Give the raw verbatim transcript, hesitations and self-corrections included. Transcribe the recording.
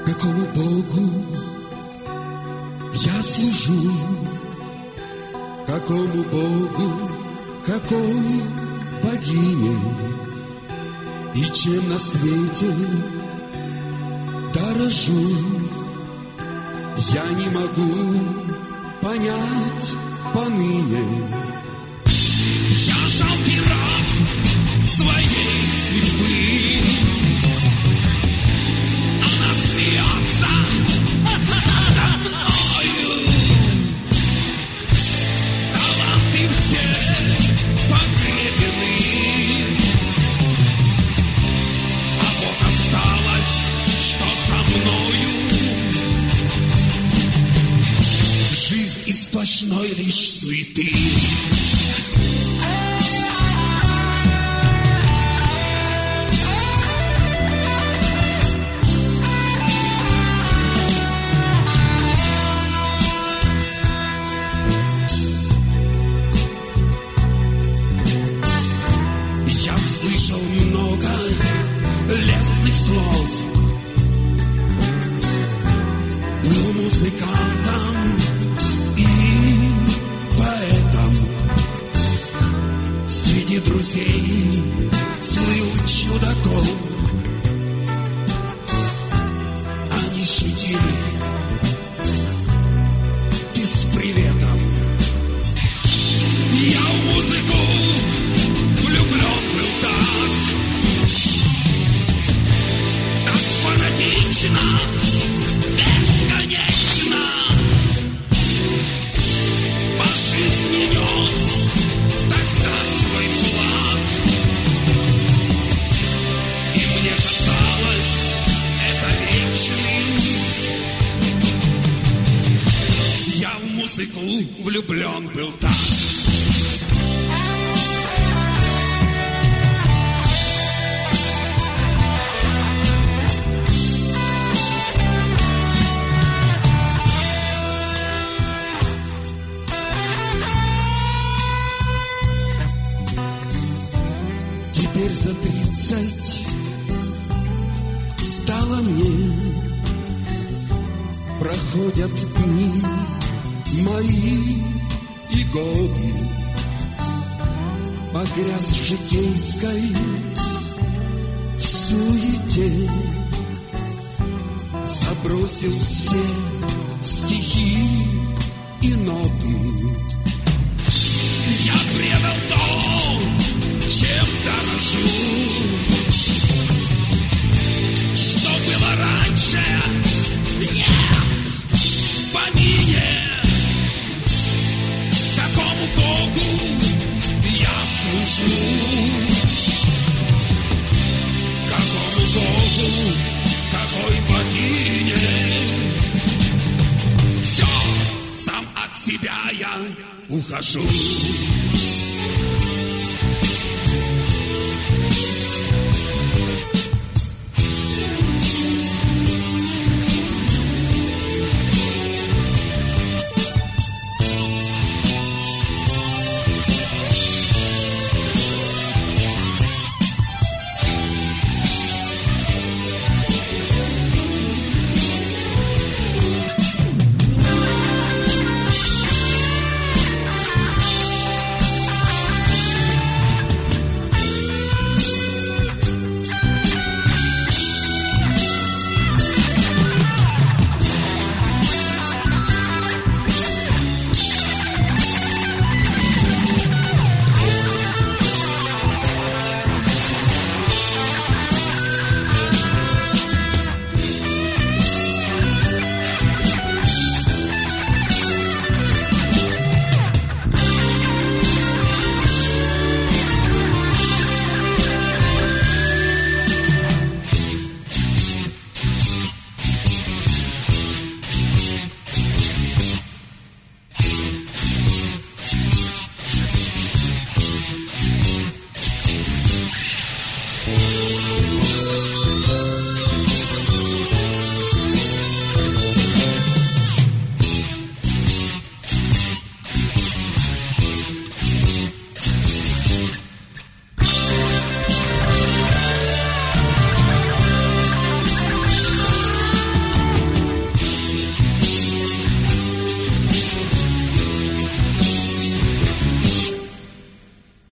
Какому Богу я служу? Какому Богу, какой богине? И чем на свете дорожу? Я не могу понять поныне. Я жалкий раб своей судьбы. Она смеется надо мною. Таланты все погребены, а вот осталось, что со мною. Жизнь из сплошной лишь суеты. Влюблен был так. Теперь за тридцать стало мне, проходят дни мои и годы, погряз в житейской суете, забросил все стихи и ноты. Я предал то, чем дорожу, что было раньше. Нет, в помине. Какому Богу я служу? Какому Богу, какой богине? Все, сам от себя я ухожу.